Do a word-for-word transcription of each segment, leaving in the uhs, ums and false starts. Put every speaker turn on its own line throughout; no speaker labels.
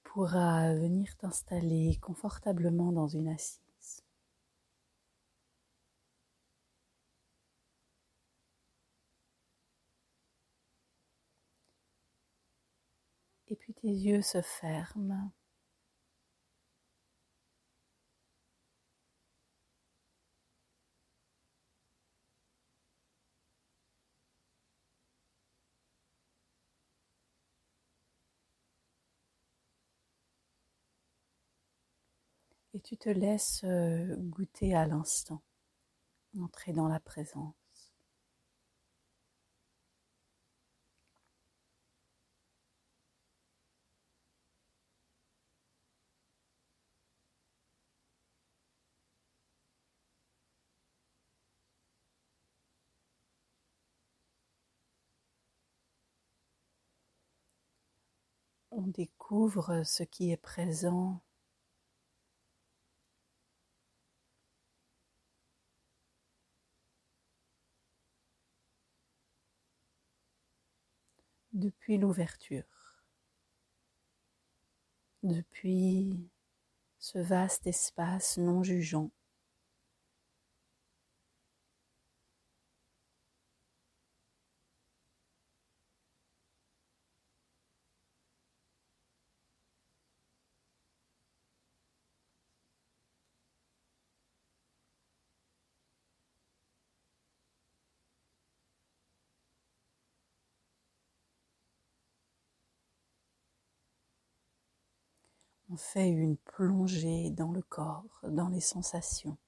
pourras venir t'installer confortablement dans une assise. Et puis tes yeux se ferment. Et tu te laisses goûter à l'instant, entrer dans la présence. On découvre ce qui est présent depuis l'ouverture, depuis ce vaste espace non jugeant. On fait une plongée dans le corps, dans les sensations.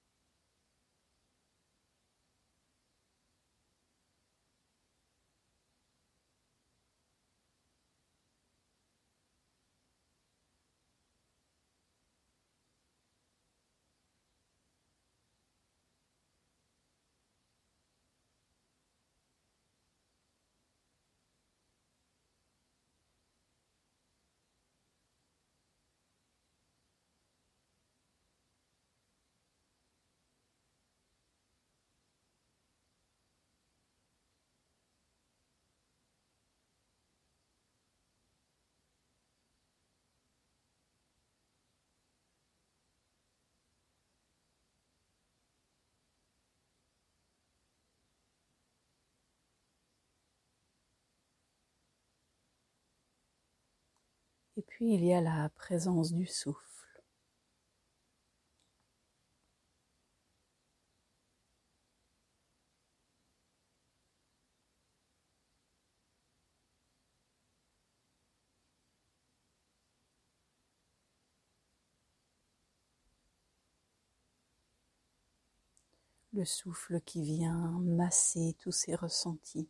Et puis il y a la présence du souffle. Le souffle qui vient masser tous ces ressentis.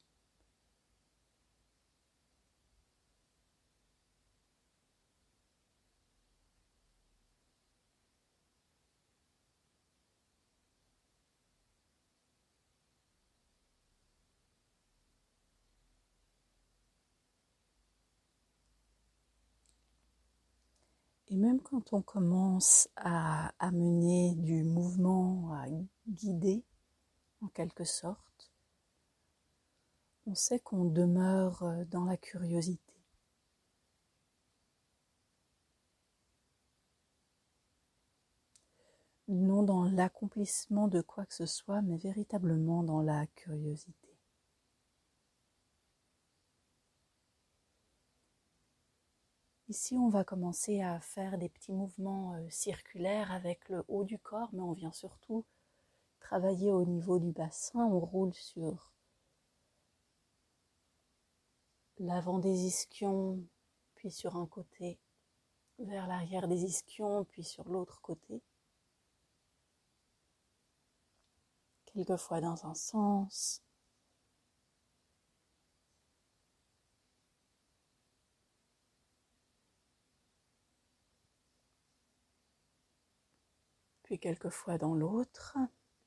Et même quand on commence à amener du mouvement, à guider en quelque sorte, on sait qu'on demeure dans la curiosité. Non dans l'accomplissement de quoi que ce soit, mais véritablement dans la curiosité. Ici, on va commencer à faire des petits mouvements euh, circulaires avec le haut du corps, mais on vient surtout travailler au niveau du bassin. On roule sur l'avant des ischions, puis sur un côté, vers l'arrière des ischions, puis sur l'autre côté. Quelquefois dans un sens. Puis quelquefois dans l'autre.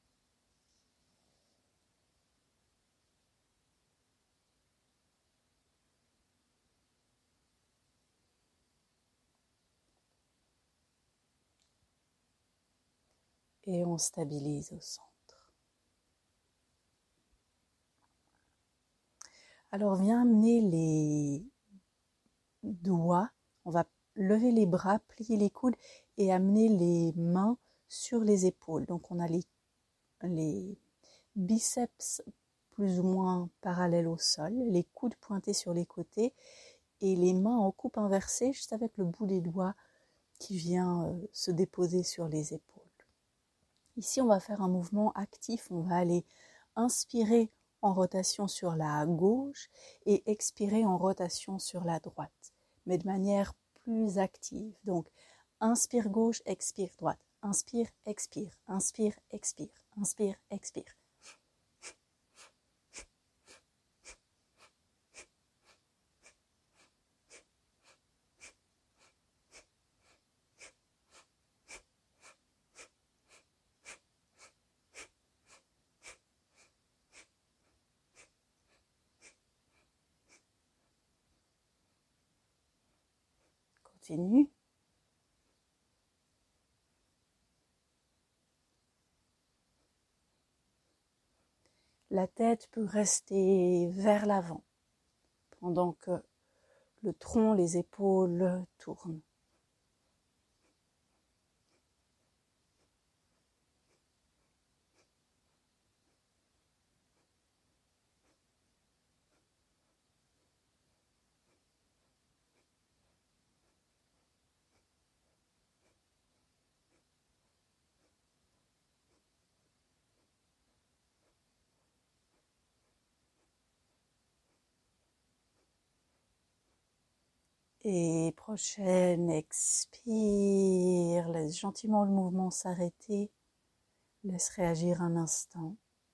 Et on stabilise au centre. Alors viens amener les doigts, on va lever les bras, plier les coudes et amener les mains sur les épaules. Donc on a les, les biceps plus ou moins parallèles au sol, les coudes pointés sur les côtés et les mains en coupe inversée, juste avec le bout des doigts qui vient euh, se déposer sur les épaules. Ici, on va faire un mouvement actif, on va aller inspirer en rotation sur la gauche et expirer en rotation sur la droite, mais de manière plus active. Donc, inspire gauche, expire droite, inspire, expire, inspire, expire, inspire, expire. Continue. La tête peut rester vers l'avant pendant que le tronc, les épaules tournent. Et prochaine, expire, laisse gentiment le mouvement s'arrêter, laisse réagir un instant.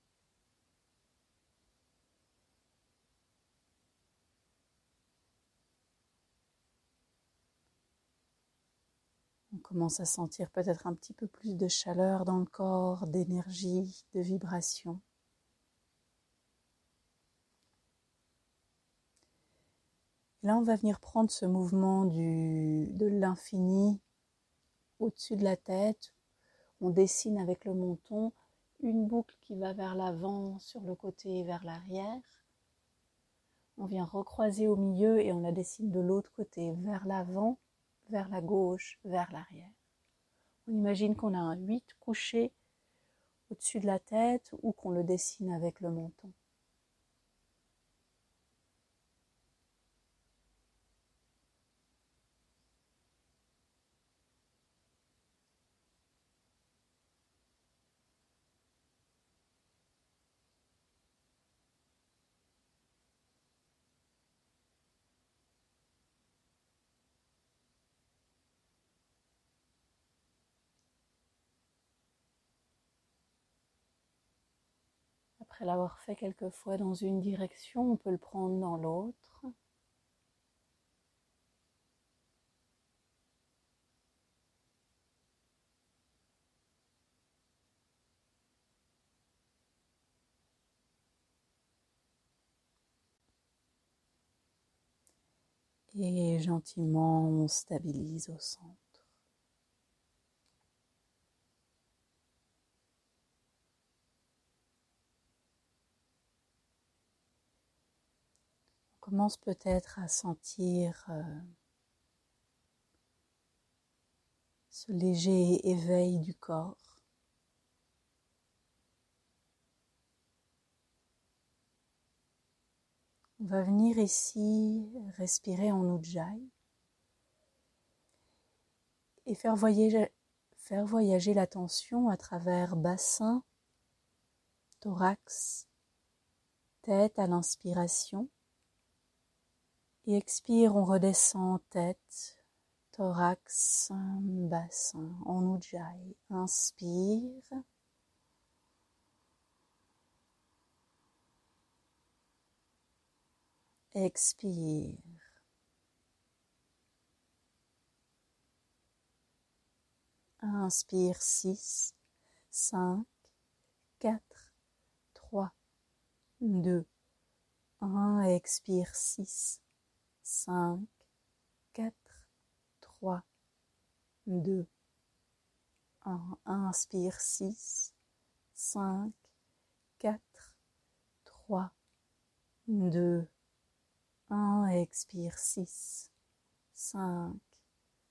On commence à sentir peut-être un petit peu plus de chaleur dans le corps, d'énergie, de vibration. Là, on va venir prendre ce mouvement du, de l'infini au-dessus de la tête. On dessine avec le menton une boucle qui va vers l'avant, sur le côté et vers l'arrière. On vient recroiser au milieu et on la dessine de l'autre côté, vers l'avant, vers la gauche, vers l'arrière. On imagine qu'on a un huit couché au-dessus de la tête ou qu'on le dessine avec le menton. Après l'avoir fait quelques fois dans une direction, on peut le prendre dans l'autre. Et gentiment, on stabilise au centre. On commence peut-être à sentir euh, ce léger éveil du corps. On va venir ici respirer en Ujjayi et faire voyager, faire voyager l'attention à travers bassin, thorax, tête à l'inspiration. Et expire, on redescend tête, thorax, bassin en Ujjayi. Inspire. Expire. Inspire six, cinq, quatre, trois, deux, un. Expire six, cinq, quatre, trois, deux, un. Inspire six, cinq, quatre, trois, deux, un. Expire six, cinq,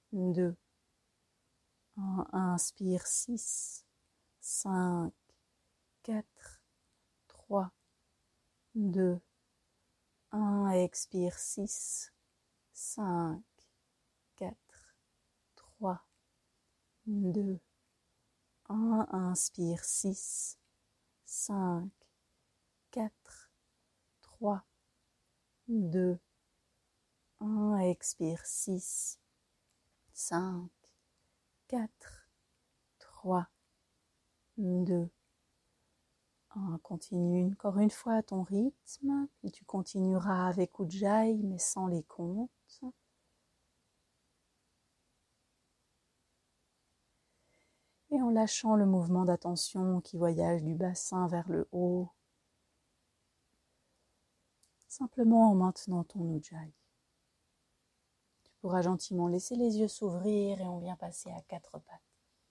deux, un, inspire, six, cinq, quatre, trois, deux, un, expire, six, cinq, quatre, trois, deux, un, inspire, six, cinq, quatre, trois, deux, un, expire, six, cinq, quatre, trois, deux, un. Continue encore une fois à ton rythme, puis tu continueras avec Ujjayi mais sans les comptes. Et en lâchant le mouvement d'attention qui voyage du bassin vers le haut, simplement en maintenant ton Ujjayi. Tu pourras gentiment laisser les yeux s'ouvrir et on vient passer à quatre pattes.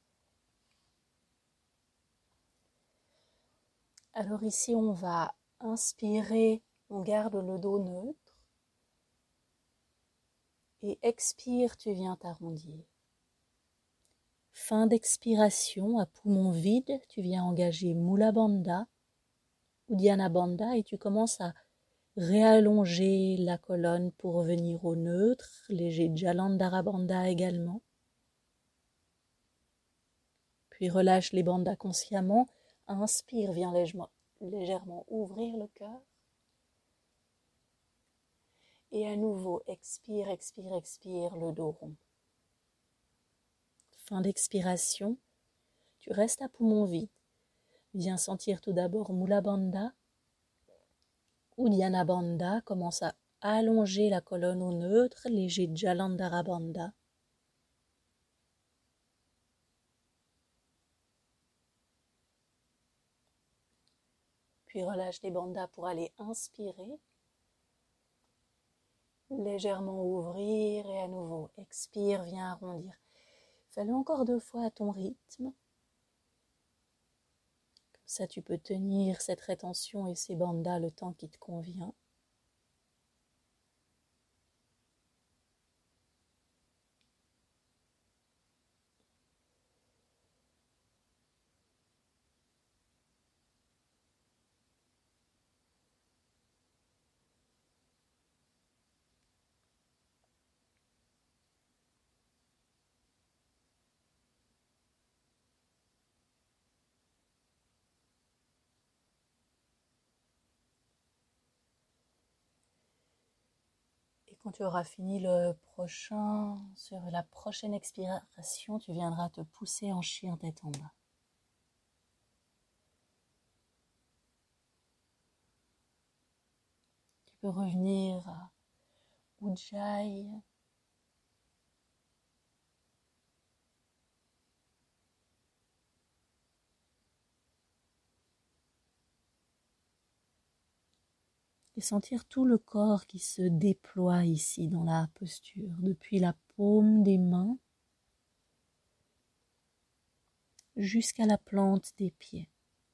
Alors ici, on va inspirer, on garde le dos neutre. Et expire, tu viens t'arrondir. Fin d'expiration, à poumon vide, tu viens engager Mula Bandha, Uddiyana Bandha et tu commences à réallonger la colonne pour revenir au neutre, léger Jalandhara Bandha également. Puis relâche les bandhas consciemment. Inspire, viens légèrement, légèrement ouvrir le cœur. Et à nouveau, expire, expire, expire, le dos rond. Fin d'expiration, tu restes à poumon vide. Viens sentir tout d'abord Mula Bandha. Uddiyana Bandha, commence à allonger la colonne au neutre, léger Jalandhara Bandha. Puis relâche les bandhas pour aller inspirer. Légèrement ouvrir et à nouveau expire, viens arrondir. Fais-le encore deux fois à ton rythme. Comme ça tu peux tenir cette rétention et ces bandhas le temps qui te convient. Quand tu auras fini le prochain, sur la prochaine expiration, tu viendras te pousser en chien tête en bas. Tu peux revenir à Ujjayi. Et sentir tout le corps qui se déploie ici dans la posture, depuis la paume des mains jusqu'à la plante des pieds.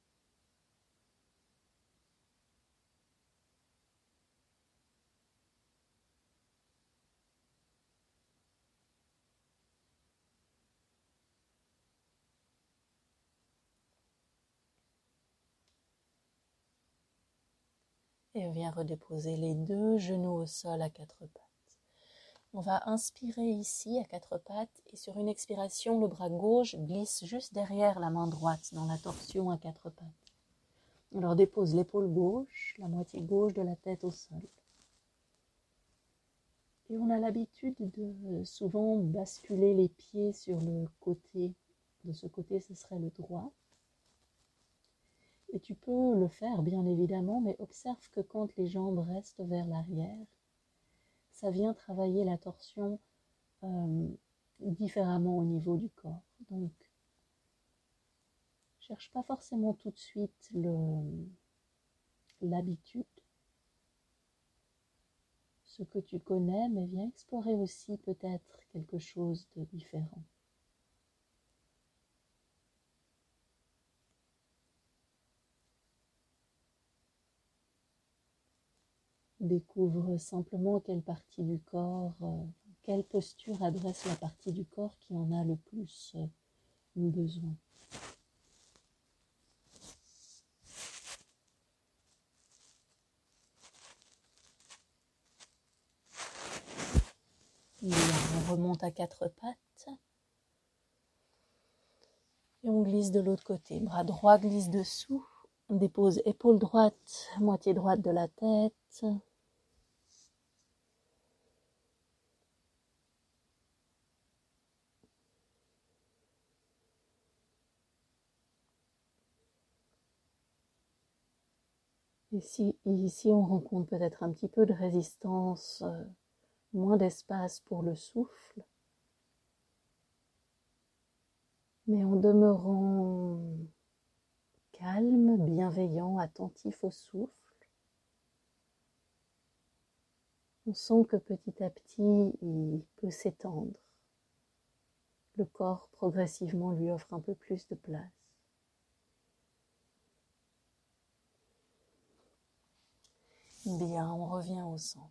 Et on vient redéposer les deux genoux au sol à quatre pattes. On va inspirer ici à quatre pattes et sur une expiration, le bras gauche glisse juste derrière la main droite dans la torsion à quatre pattes. Alors dépose l'épaule gauche, la moitié gauche de la tête au sol. Et on a l'habitude de souvent basculer les pieds sur le côté. De ce côté, ce serait le droit. Et tu peux le faire, bien évidemment, mais observe que quand les jambes restent vers l'arrière, ça vient travailler la torsion euh, différemment au niveau du corps. Donc, cherche pas forcément tout de suite le, l'habitude, ce que tu connais, mais viens explorer aussi peut-être quelque chose de différent. Découvre simplement quelle partie du corps, euh, quelle posture adresse la partie du corps qui en a le plus euh, besoin. Et on remonte à quatre pattes. Et on glisse de l'autre côté. Bras droit glisse dessous. On dépose épaule droite, moitié droite de la tête. Et si, ici, on rencontre peut-être un petit peu de résistance, euh, moins d'espace pour le souffle. Mais en demeurant calme, bienveillant, attentif au souffle, on sent que petit à petit, il peut s'étendre. Le corps, progressivement, lui offre un peu plus de place. Bien, on revient au centre.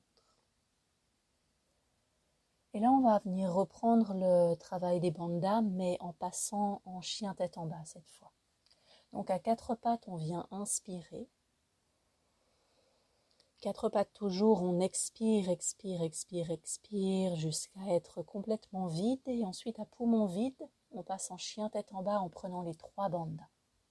Et là, on va venir reprendre le travail des bandhas, mais en passant en chien tête en bas cette fois. Donc à quatre pattes, on vient inspirer. Quatre pattes toujours, on expire, expire, expire, expire, jusqu'à être complètement vide. Et ensuite, à poumon vide, on passe en chien tête en bas en prenant les trois bandhas.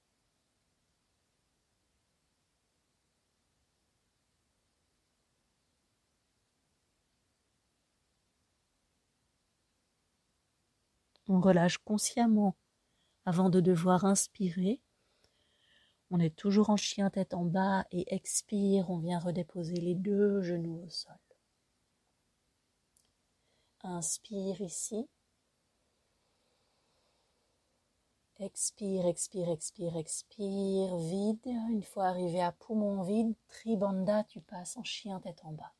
On relâche consciemment avant de devoir inspirer. On est toujours en chien tête en bas et expire, on vient redéposer les deux genoux au sol. Inspire ici. Expire, expire, expire, expire, vide. Une fois arrivé à poumon vide, Tribandha, tu passes en chien tête en bas.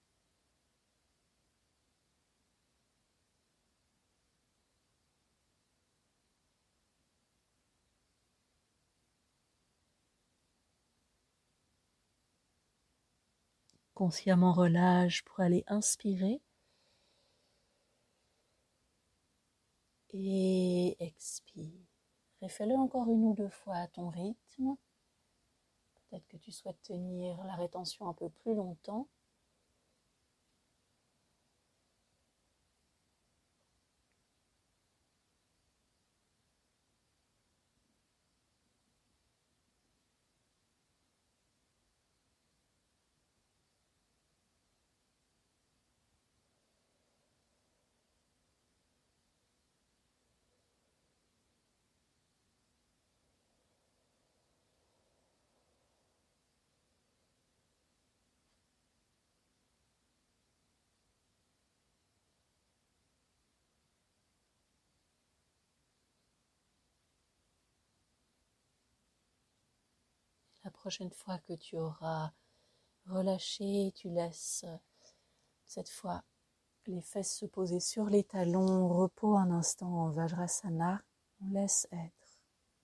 Consciemment relâche pour aller inspirer. Et expire. Refais-le encore une ou deux fois à ton rythme. Peut-être que tu souhaites tenir la rétention un peu plus longtemps. La prochaine fois que tu auras relâché, tu laisses cette fois les fesses se poser sur les talons, repos un instant en Vajrasana, on laisse être.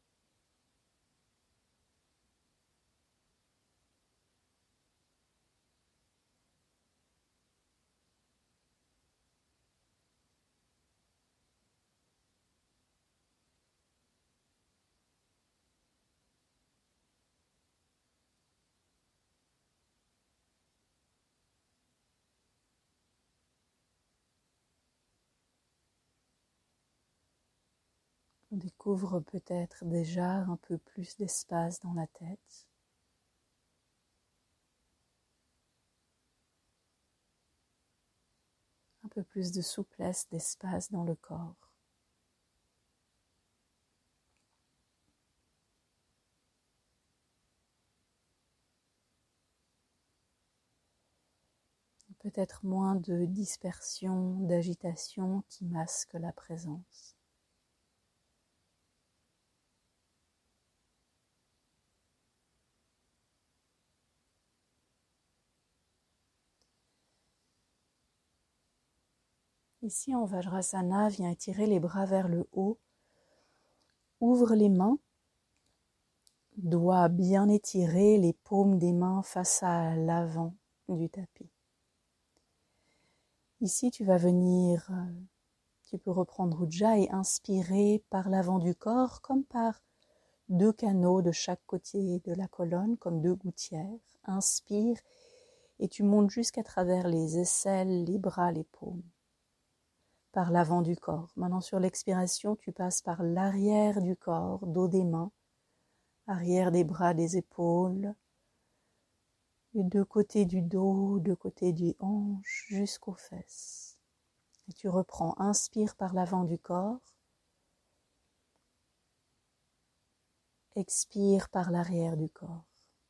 On découvre peut-être déjà un peu plus d'espace dans la tête. Un peu plus de souplesse, d'espace dans le corps. Peut-être moins de dispersion, d'agitation qui masque la présence. Ici en Vajrasana, viens étirer les bras vers le haut. Ouvre les mains. Doigts bien étirés, les paumes des mains face à l'avant du tapis. Ici, tu vas venir, euh, tu peux reprendre Ujjayi, inspirer par l'avant du corps, comme par deux canaux de chaque côté de la colonne, comme deux gouttières. Inspire et tu montes jusqu'à travers les aisselles, les bras, les paumes, par l'avant du corps. Maintenant, sur l'expiration, tu passes par l'arrière du corps, dos des mains, arrière des bras, des épaules, les deux côtés du dos, deux côtés du hanche, jusqu'aux fesses. Et tu reprends, inspire par l'avant du corps, expire par l'arrière du corps.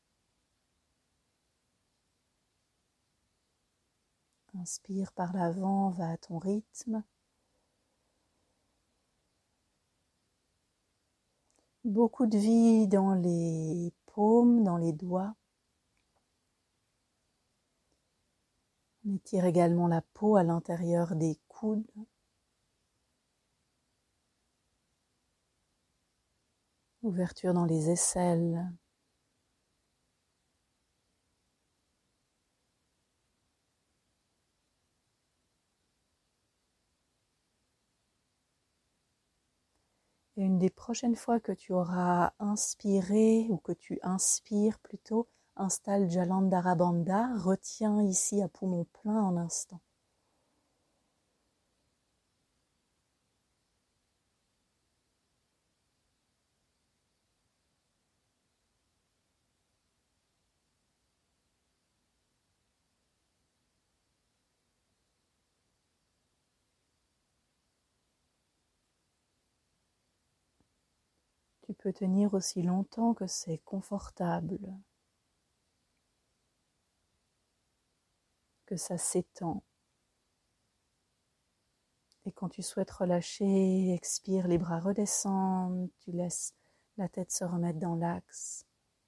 Inspire par l'avant, va à ton rythme. Beaucoup de vie dans les paumes, dans les doigts. On étire également la peau à l'intérieur des coudes. Ouverture dans les aisselles. Et une des prochaines fois que tu auras inspiré, ou que tu inspires plutôt, installe Jalandhara Bandha, retiens ici à poumon plein un instant. Tu peux tenir aussi longtemps que c'est confortable, que ça s'étend. Et quand tu souhaites relâcher, expire, les bras redescendent, tu laisses la tête se remettre dans l'axe.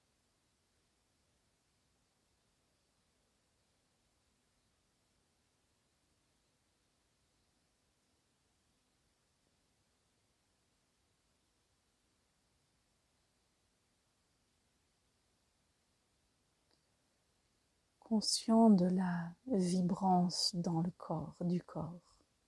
Conscient de la vibrance dans le corps, du corps.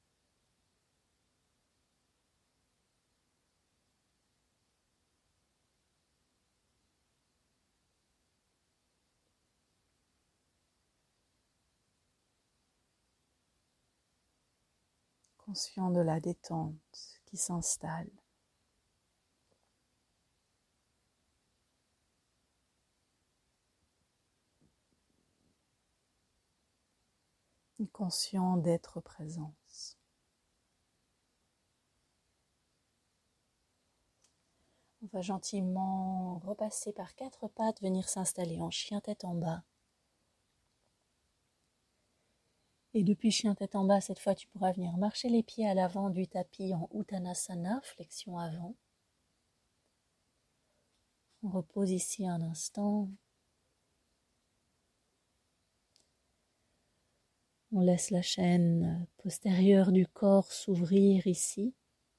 Conscient de la détente qui s'installe. Et conscient d'être présence. On va gentiment repasser par quatre pattes, venir s'installer en chien tête en bas. Et depuis chien tête en bas, cette fois tu pourras venir marcher les pieds à l'avant du tapis en Uttanasana, flexion avant. On repose ici un instant. On laisse la chaîne postérieure du corps s'ouvrir ici.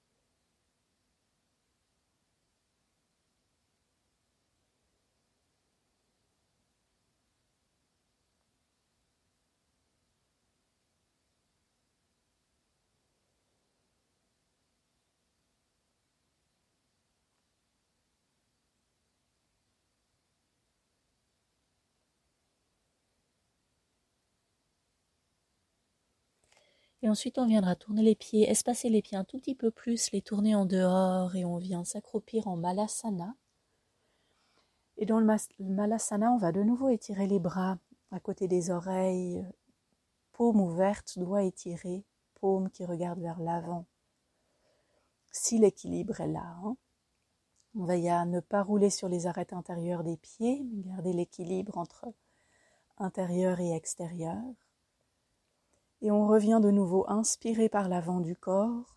Et ensuite, on viendra tourner les pieds, espacer les pieds un tout petit peu plus, les tourner en dehors et on vient s'accroupir en Malasana. Et dans le Malasana, on va de nouveau étirer les bras à côté des oreilles, paume ouverte, doigts étirés, paume qui regarde vers l'avant. Si l'équilibre est là, hein. On veille à ne pas rouler sur les arêtes intérieures des pieds, garder l'équilibre entre intérieur et extérieur. Et on revient de nouveau inspirer par l'avant du corps,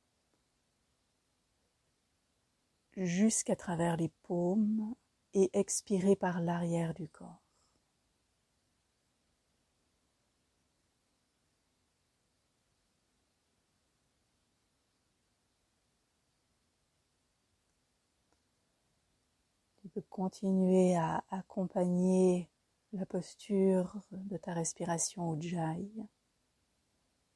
jusqu'à travers les paumes, et expirer par l'arrière du corps. Tu peux continuer à accompagner la posture de ta respiration Ujjayi.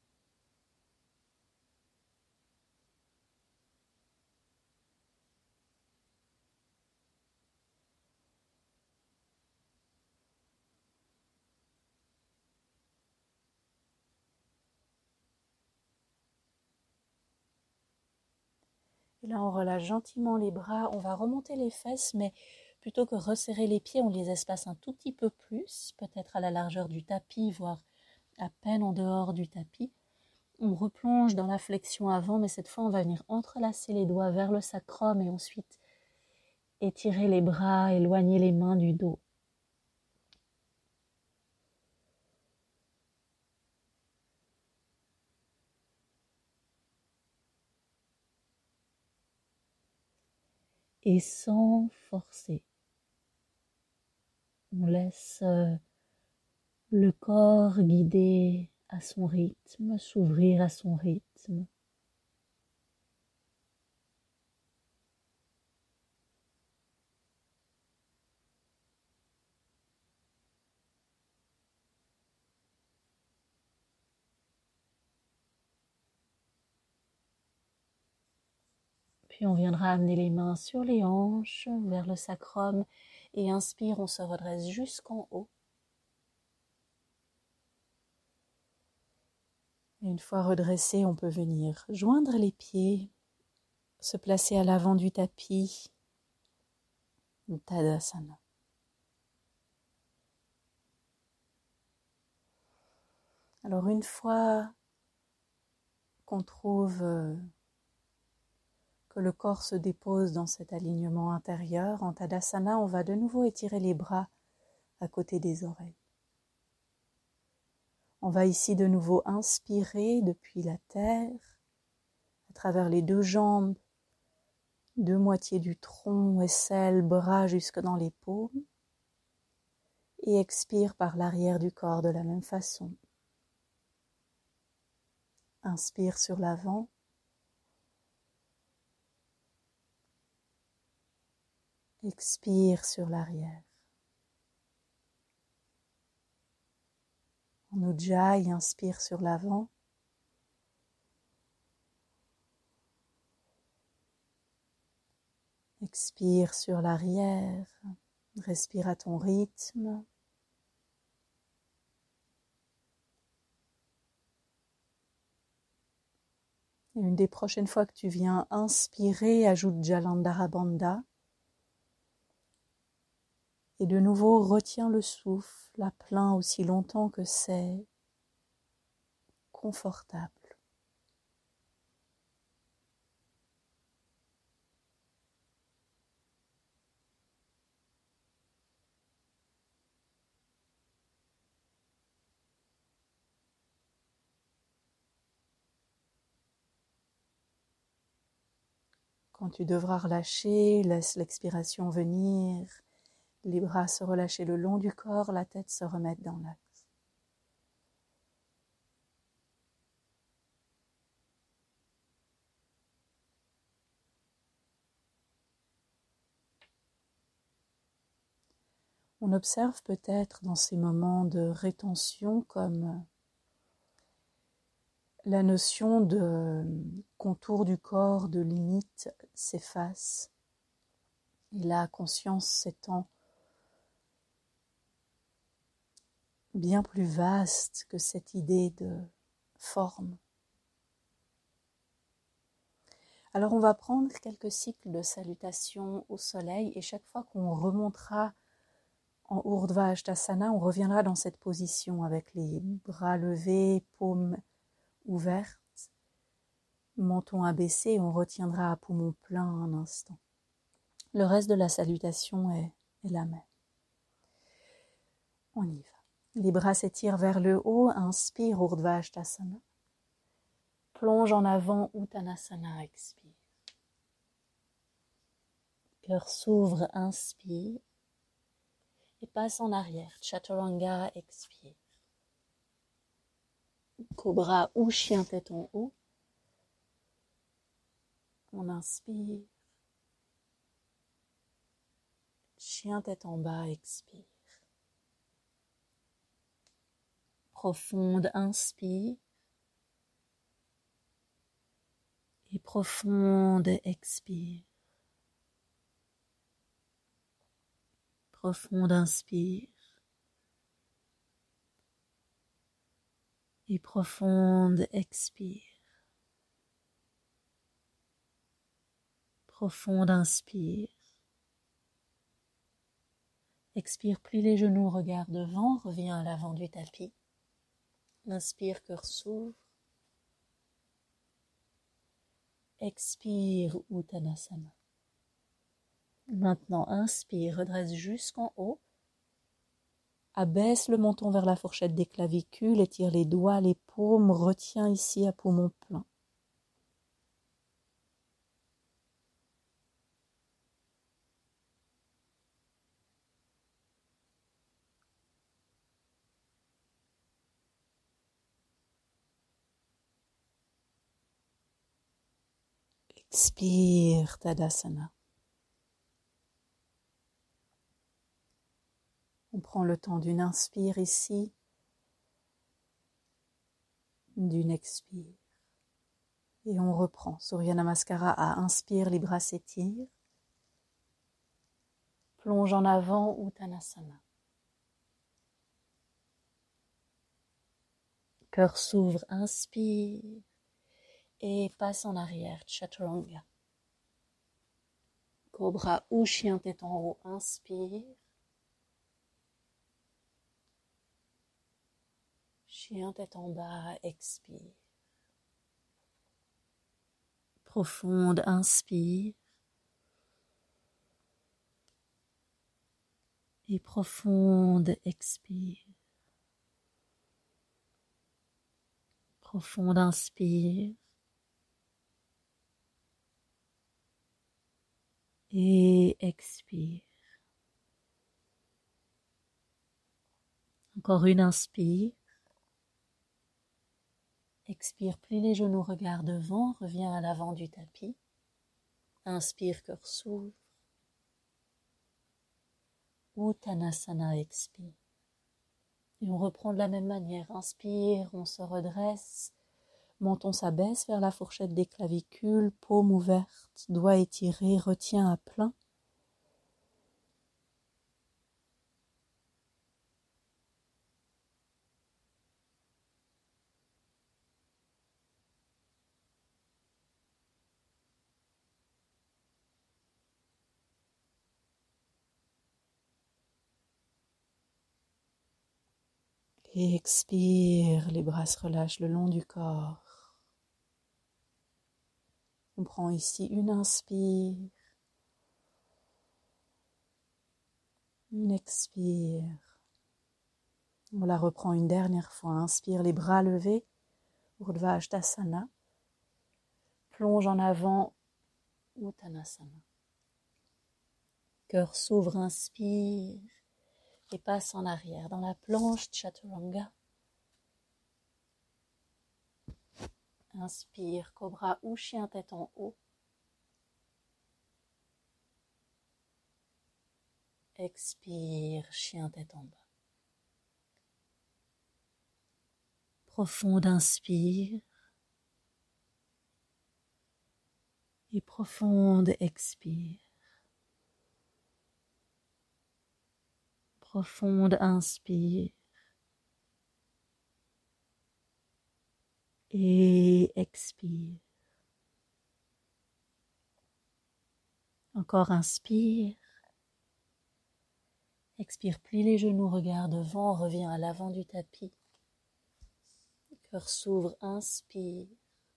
Puis là, on relâche gentiment les bras, on va remonter les fesses, mais plutôt que resserrer les pieds, on les espace un tout petit peu plus, peut-être à la largeur du tapis, voire à peine en dehors du tapis. On replonge dans la flexion avant, mais cette fois, on va venir entrelacer les doigts vers le sacrum et ensuite étirer les bras, éloigner les mains du dos. Et sans forcer, on laisse le corps guider à son rythme, s'ouvrir à son rythme. Puis on viendra amener les mains sur les hanches, vers le sacrum, et inspire, on se redresse jusqu'en haut. Et une fois redressé, on peut venir joindre les pieds, se placer à l'avant du tapis, Tadasana. Alors une fois qu'on trouve que le corps se dépose dans cet alignement intérieur, en Tadasana, on va de nouveau étirer les bras à côté des oreilles. On va ici de nouveau inspirer depuis la terre, à travers les deux jambes, deux moitiés du tronc, aisselle, bras jusque dans les paumes, et expire par l'arrière du corps de la même façon. Inspire sur l'avant, expire sur l'arrière. En Ujjayi, inspire sur l'avant. Expire sur l'arrière. Respire à ton rythme. Et une des prochaines fois que tu viens inspirer, ajoute Jalandhara Bandha. Et de nouveau, retiens le souffle à plein aussi longtemps que c'est confortable. Quand tu devras relâcher, laisse l'expiration venir, les bras se relâcher le long du corps, la tête se remettre dans l'axe. On observe peut-être dans ces moments de rétention comme la notion de contour du corps, de limite s'efface. Et la conscience s'étend bien plus vaste que cette idée de forme. Alors on va prendre quelques cycles de salutation au soleil et chaque fois qu'on remontera en Urdhva Hastasana, on reviendra dans cette position avec les bras levés, paumes ouvertes, menton abaissé, et on retiendra à poumon plein un instant. Le reste de la salutation est, est la même. On y va. Les bras s'étirent vers le haut, inspire Urdhva Hastasana. Plonge en avant Uttanasana, expire. Cœur s'ouvre, inspire. Et passe en arrière, Chaturanga, expire. Cobra ou chien tête en haut. On inspire. Chien tête en bas, expire. Profonde, inspire. Et profonde, expire. Profonde, inspire. Et profonde, expire. Profonde inspire. Expire, plie les genoux, regarde devant, reviens à l'avant du tapis. Inspire, cœur s'ouvre. Expire, Uttanasana. Maintenant, inspire, redresse jusqu'en haut. Abaisse le menton vers la fourchette des clavicules, étire les doigts, les paumes, retiens ici à poumon plein. Expire, Tadasana. On prend le temps d'une inspire ici, d'une expire. Et on reprend. Surya Namaskara à inspire, les bras s'étirent. Plonge en avant, Uttanasana. Cœur s'ouvre, inspire. Et passe en arrière, Chaturanga. Cobra ou chien tête en haut, inspire. Chien tête en bas, expire. Profonde, inspire. Et profonde, expire. Profonde, inspire. Et expire. Encore une inspire. Expire, plie les genoux, regarde devant, reviens à l'avant du tapis. Inspire, cœur s'ouvre. Uttanasana, expire. Et on reprend de la même manière. Inspire, on se redresse. Menton s'abaisse vers la fourchette des clavicules, paume ouverte, doigts étirés, retiens à plein. Et expire, les bras se relâchent le long du corps. On prend ici une inspire, une expire. On la reprend une dernière fois. Inspire, les bras levés, Urdhva Hastasana. Plonge en avant, Uttanasana. Cœur s'ouvre, inspire. Et passe en arrière dans la planche Chaturanga. Inspire, cobra ou chien tête en haut. Expire, chien tête en bas. Profonde inspire. Et profonde expire. Profonde inspire. Et expire. Encore inspire. Expire, plie les genoux, regarde devant, reviens à l'avant du tapis. Cœur s'ouvre, inspire.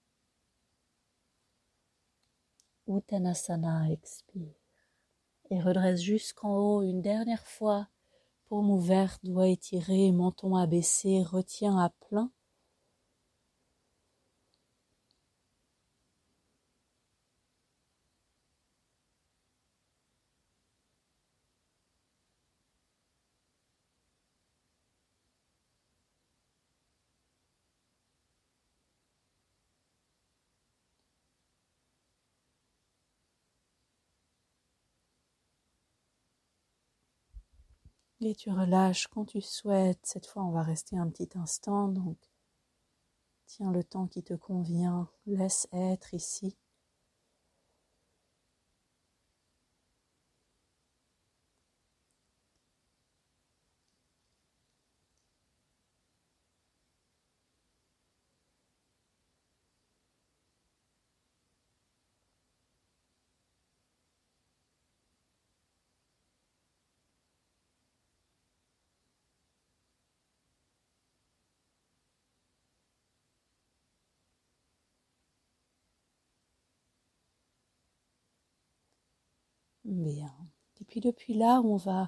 Uttanasana, expire. Et redresse jusqu'en haut une dernière fois. Paume ouverte, doigts étirés, menton abaissé, retiens à plein. Et tu relâches quand tu souhaites. Cette fois, on va rester un petit instant. Donc, tiens le temps qui te convient. Laisse être ici. Bien. Et puis depuis là, on va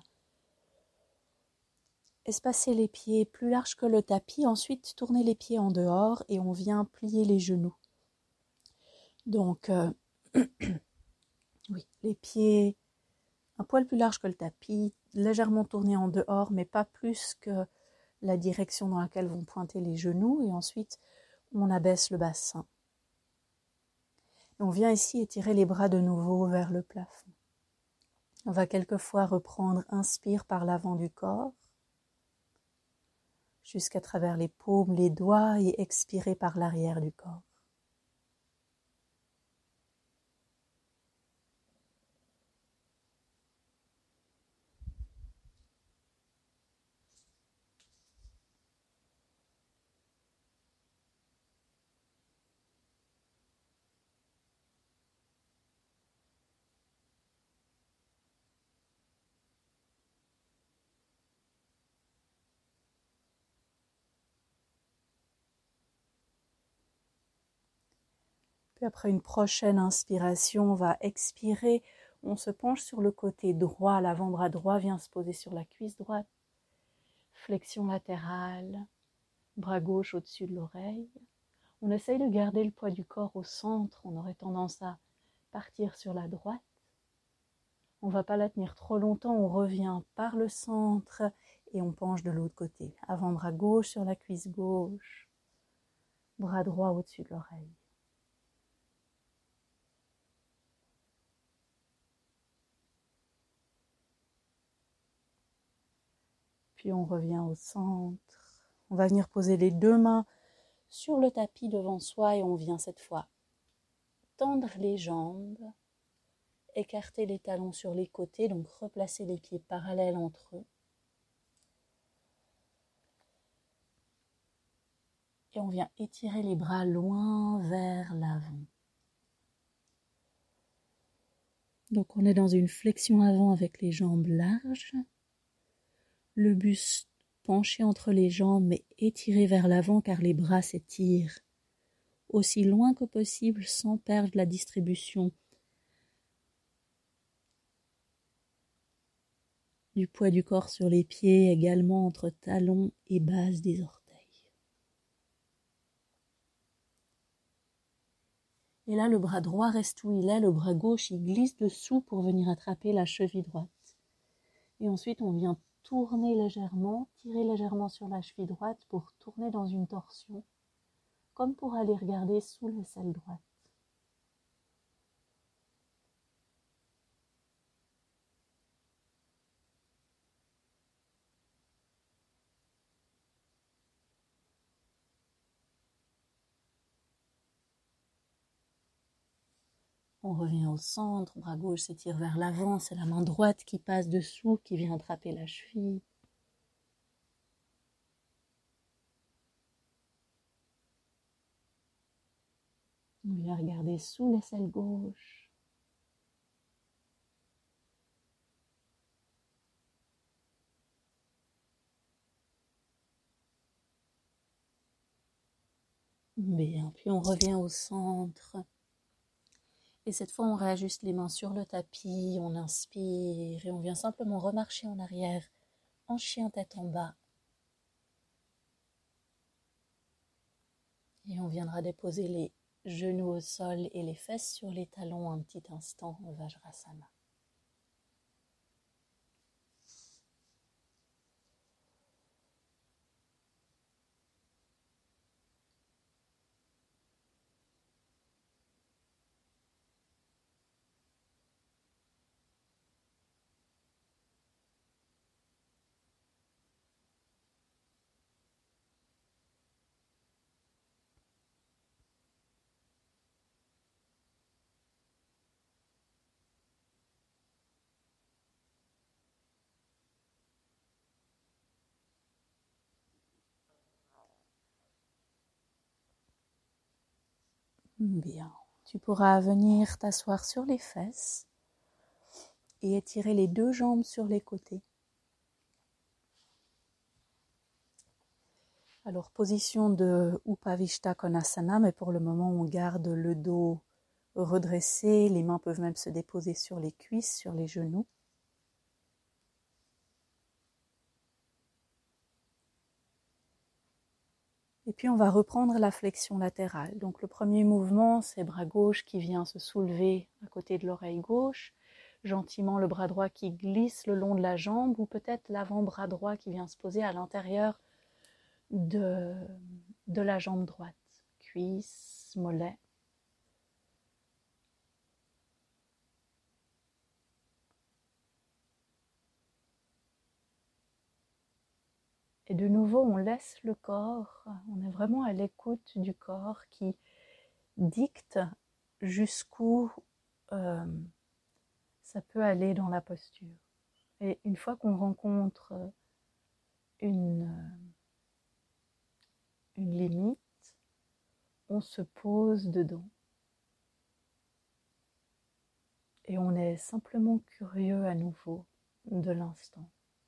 espacer les pieds plus larges que le tapis, ensuite tourner les pieds en dehors et on vient plier les genoux. Donc, euh, oui, les pieds un poil plus larges que le tapis, légèrement tournés en dehors, mais pas plus que la direction dans laquelle vont pointer les genoux. Et ensuite, on abaisse le bassin. Et on vient ici étirer les bras de nouveau vers le plafond. On va quelquefois reprendre, inspire par l'avant du corps, jusqu'à travers les paumes, les doigts, et expirer par l'arrière du corps. Puis après une prochaine inspiration, on va expirer. On se penche sur le côté droit, l'avant-bras droit vient se poser sur la cuisse droite. Flexion latérale, bras gauche au-dessus de l'oreille. On essaye de garder le poids du corps au centre. On aurait tendance à partir sur la droite. On ne va pas la tenir trop longtemps. On revient par le centre et on penche de l'autre côté. Avant-bras gauche sur la cuisse gauche. Bras droit au-dessus de l'oreille. Puis on revient au centre. On va venir poser les deux mains sur le tapis devant soi et on vient cette fois tendre les jambes, écarter les talons sur les côtés, donc replacer les pieds parallèles entre eux. Et on vient étirer les bras loin vers l'avant. Donc on est dans une flexion avant avec les jambes larges. Le buste penché entre les jambes mais étiré vers l'avant car les bras s'étirent aussi loin que possible sans perdre la distribution du poids du corps sur les pieds, également entre talons et base des orteils. Et là, le bras droit reste où il est, le bras gauche, il glisse dessous pour venir attraper la cheville droite. Et ensuite, on vient tourner légèrement, tirer légèrement sur la cheville droite pour tourner dans une torsion, comme pour aller regarder sous l'aisselle droite. On revient au centre, bras gauche s'étire vers l'avant, c'est la main droite qui passe dessous, qui vient attraper la cheville. On vient regarder sous l'aisselle gauche. Bien, puis on revient au centre. Et cette fois, on réajuste les mains sur le tapis, on inspire et on vient simplement remarcher en arrière, en chien tête en bas. Et on viendra déposer les genoux au sol et les fesses sur les talons un petit instant en Vajrasana. Bien, tu pourras venir t'asseoir sur les fesses et étirer les deux jambes sur les côtés. Alors, position de Upavishta Konasana, mais pour le moment, on garde le dos redresser, les mains peuvent même se déposer sur les cuisses, sur les genoux. Et puis on va reprendre la flexion latérale. Donc le premier mouvement, c'est bras gauche qui vient se soulever à côté de l'oreille gauche, gentiment le bras droit qui glisse le long de la jambe, ou peut-être l'avant-bras droit qui vient se poser à l'intérieur de, de la jambe droite. Cuisse, mollet. Et de nouveau, on laisse le corps, on est vraiment à l'écoute du corps qui dicte jusqu'où euh, ça peut aller dans la posture. Et une fois qu'on rencontre une, une limite, on se pose dedans. Et on est simplement curieux à nouveau de l'instant.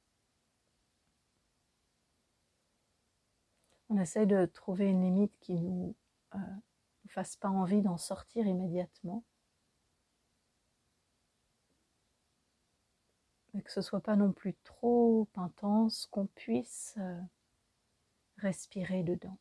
On essaie de trouver une limite qui ne nous, euh, nous fasse pas envie d'en sortir immédiatement. Mais que ce ne soit pas non plus trop intense, qu'on puisse euh, respirer dedans.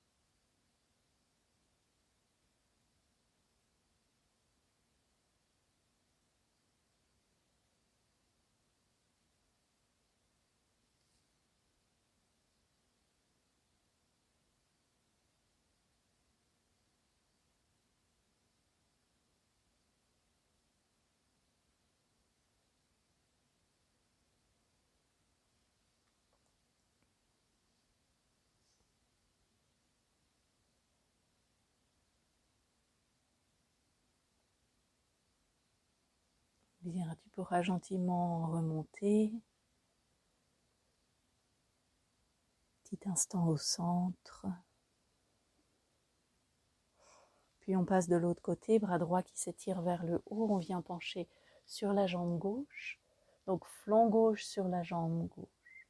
Bien, tu pourras gentiment remonter. Petit instant au centre. Puis on passe de l'autre côté, bras droit qui s'étire vers le haut. On vient pencher sur la jambe gauche. Donc flanc gauche sur la jambe gauche.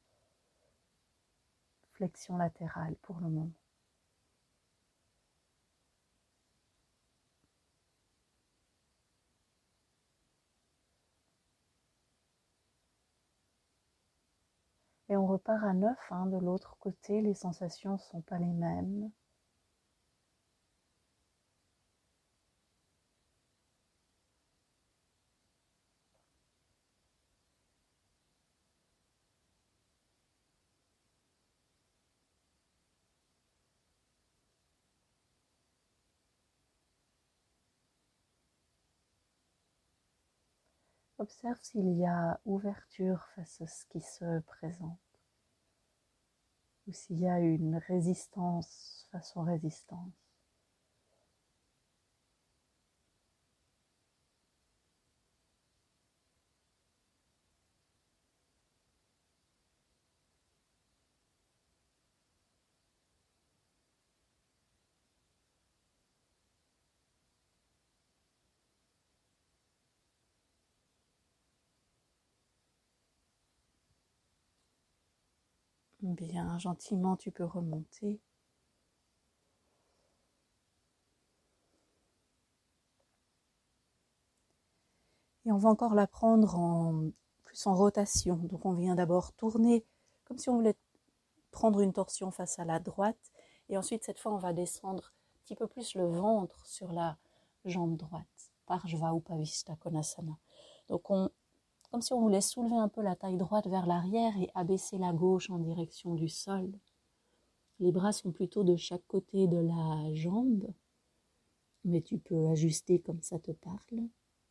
Flexion latérale pour le moment. Et on repart à neuf, hein, de l'autre côté, les sensations ne sont pas les mêmes. Observe s'il y a ouverture face à ce qui se présente, ou s'il y a une résistance face aux résistances. Bien, gentiment, tu peux remonter. Et on va encore la prendre en, plus en rotation. Donc on vient d'abord tourner, comme si on voulait prendre une torsion face à la droite. Et ensuite, cette fois, on va descendre un petit peu plus le ventre sur la jambe droite. Parshva Upavishta Konasana. Donc on, comme si on voulait soulever un peu la taille droite vers l'arrière et abaisser la gauche en direction du sol. Les bras sont plutôt de chaque côté de la jambe, mais tu peux ajuster comme ça te parle.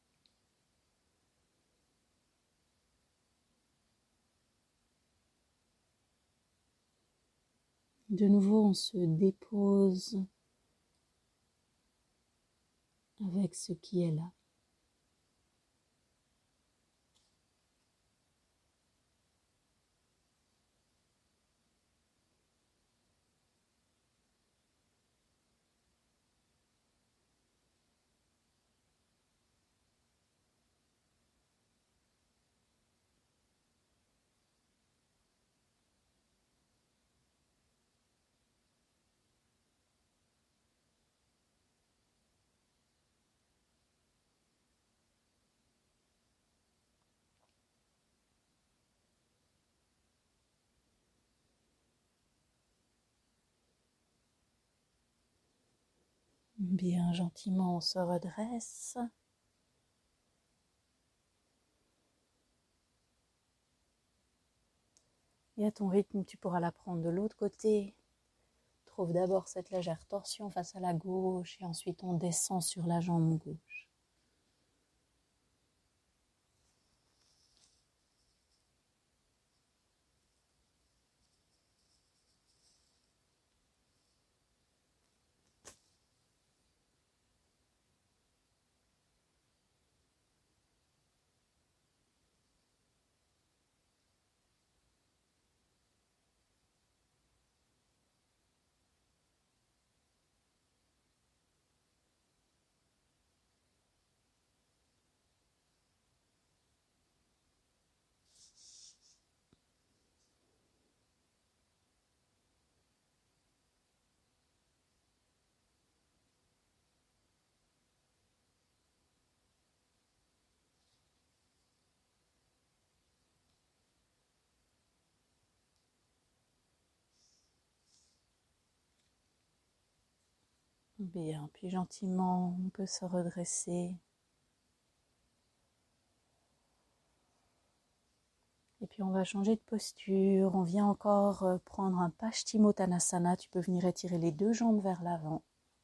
De nouveau, on se dépose avec ce qui est là. Bien gentiment, on se redresse. Et à ton rythme, tu pourras la prendre de l'autre côté. Trouve d'abord cette légère torsion face à la gauche et ensuite on descend sur la jambe gauche. Bien, puis gentiment, on peut se redresser. Et puis on va changer de posture. On vient encore prendre un Paschimottanasana. Tu peux venir étirer les deux jambes vers l'avant.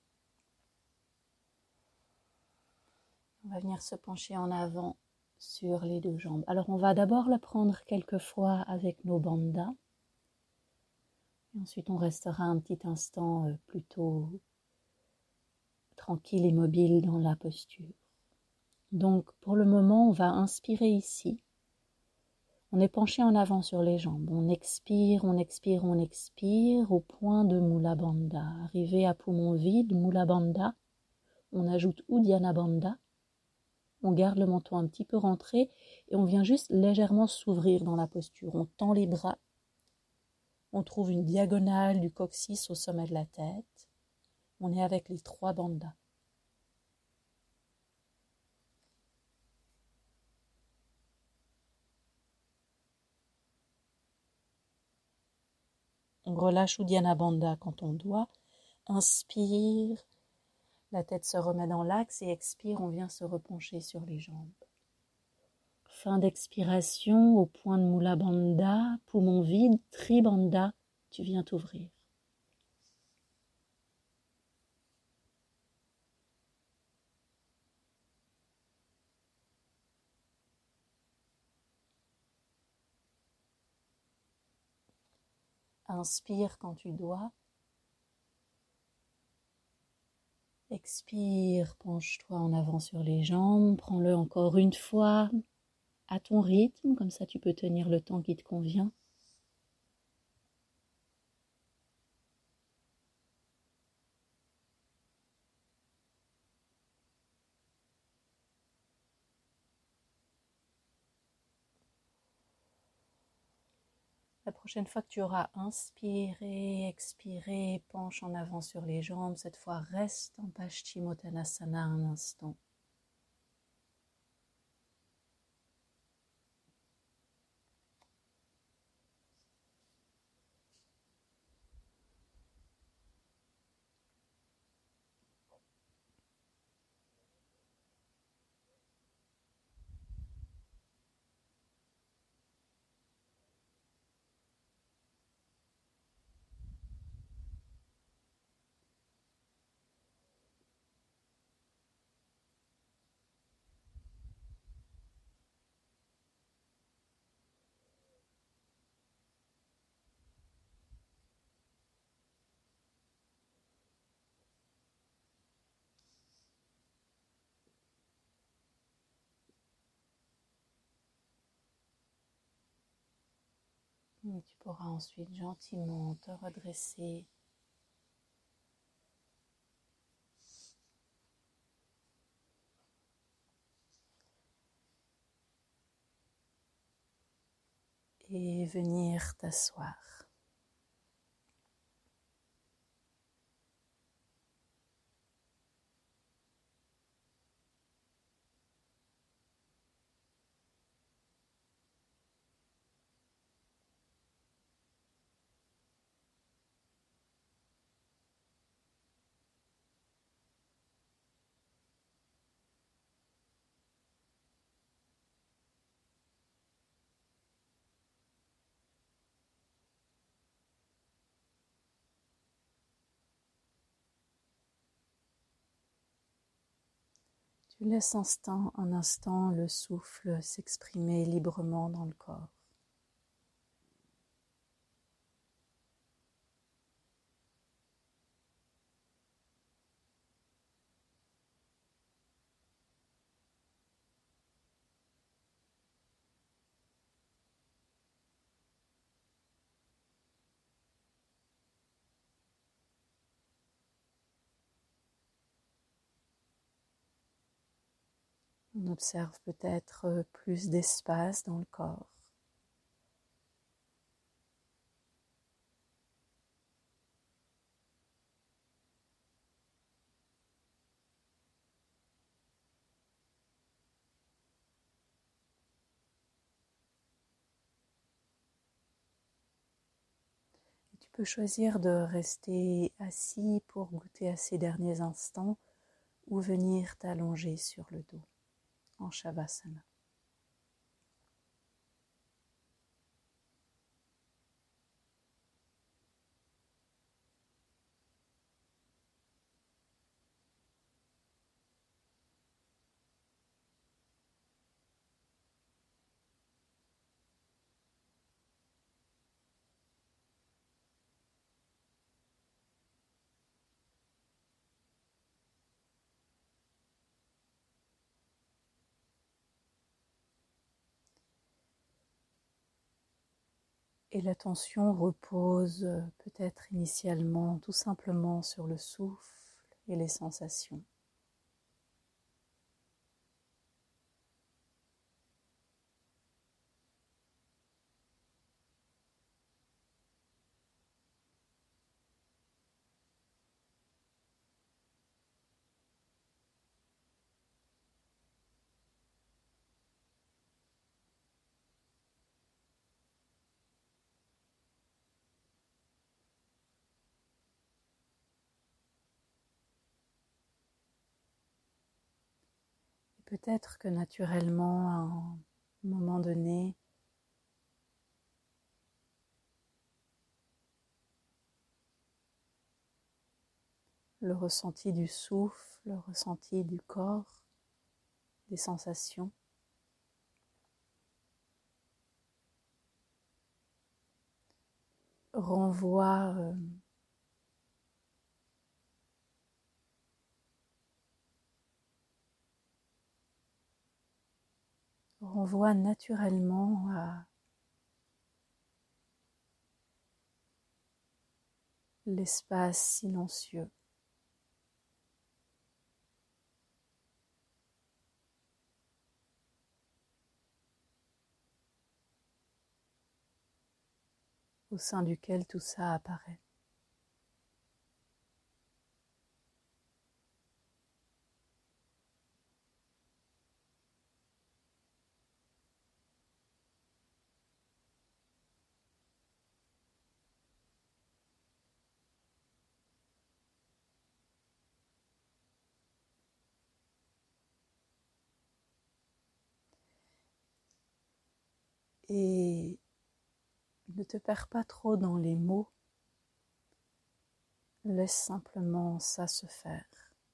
On va venir se pencher en avant sur les deux jambes. Alors on va d'abord le prendre quelques fois avec nos bandhas. Et ensuite on restera un petit instant plutôt tranquille et mobile dans la posture. Donc pour le moment on va inspirer ici. On est penché en avant sur les jambes. On expire, on expire, on expire au point de Mula Bandha. Arrivé à poumon vide, Mula Bandha, on ajoute Uddiyana Bandha. On garde le menton un petit peu rentré et on vient juste légèrement s'ouvrir dans la posture. On tend les bras. On trouve une diagonale du coccyx au sommet de la tête. On est avec les trois bandhas. On relâche Uddiyana Bandha quand on doit. Inspire, la tête se remet dans l'axe et expire, on vient se repencher sur les jambes. Fin d'expiration au point de Mula Bandha, poumon vide, Tribandha, tu viens t'ouvrir. Inspire quand tu dois. Expire, penche-toi en avant sur les jambes. Prends-le encore une fois à ton rythme, comme ça tu peux tenir le temps qui te convient. La prochaine fois que tu auras inspiré, expiré, penche en avant sur les jambes. Cette fois, reste en Paschimottanasana un instant. Et tu pourras ensuite gentiment te redresser. Et venir t'asseoir. Tu laisses instant, un instant le souffle s'exprimer librement dans le corps. On observe peut-être plus d'espace dans le corps. Et tu peux choisir de rester assis pour goûter à ces derniers instants ou venir t'allonger sur le dos en Shavasana. Et l'attention repose peut-être initialement tout simplement sur le souffle et les sensations. Peut-être que naturellement, à un moment donné, le ressenti du souffle, le ressenti du corps, des sensations, renvoie euh, renvoie naturellement à l'espace silencieux. Au sein duquel tout ça apparaît. Et ne te perds pas trop dans les mots, laisse simplement ça se faire.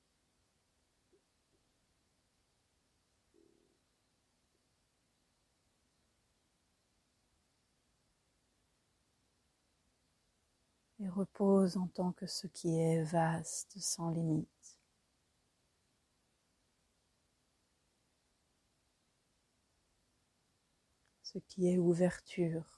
Et repose en tant que ce qui est vaste, sans limite. Ce qui est ouverture.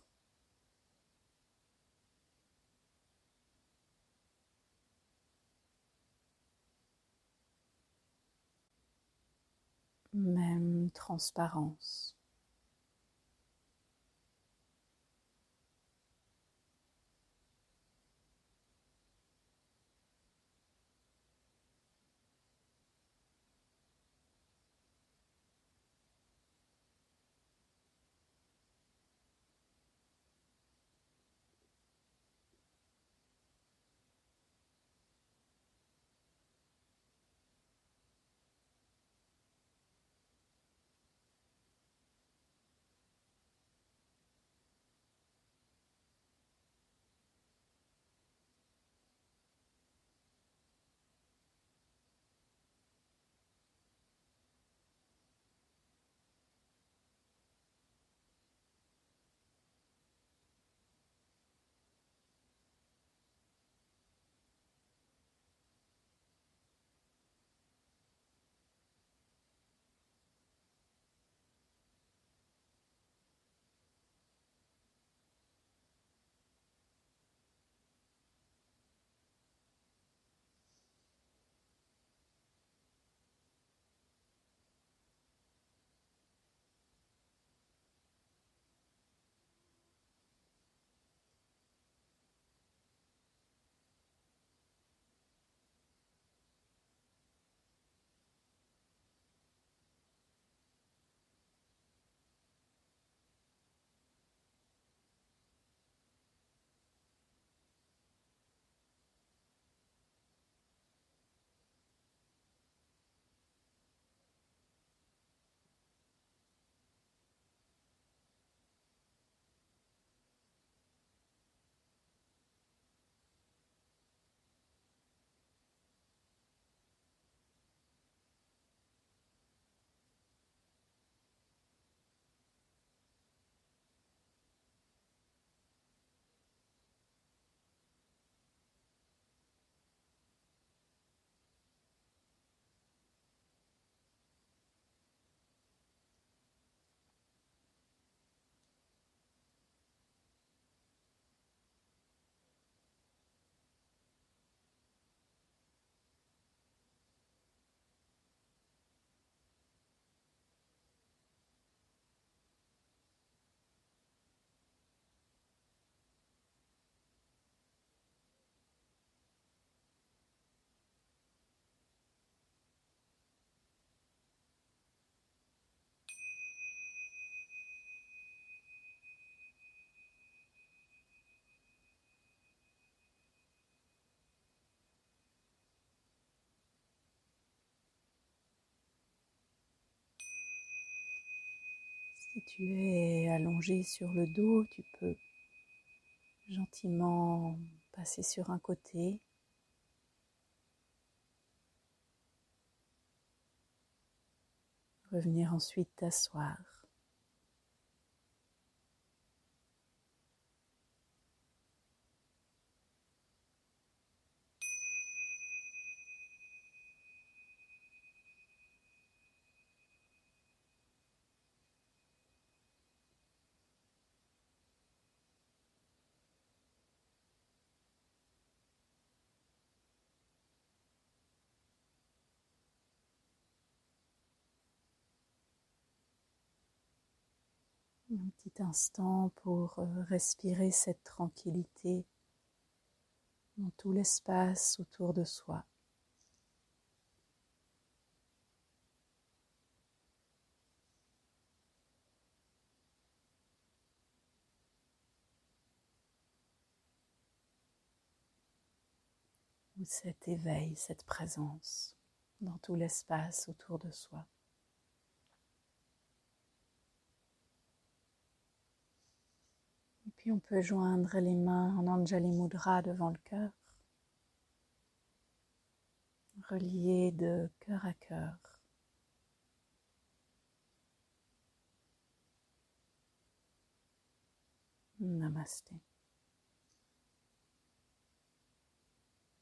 Même transparence. Si tu es allongé sur le dos, tu peux gentiment passer sur un côté. Revenir ensuite t'asseoir. Un petit instant pour respirer cette tranquillité dans tout l'espace autour de soi. Ou cet éveil, cette présence dans tout l'espace autour de soi. Et puis on peut joindre les mains en Anjali Mudra devant le cœur, reliés de cœur à cœur. Namasté.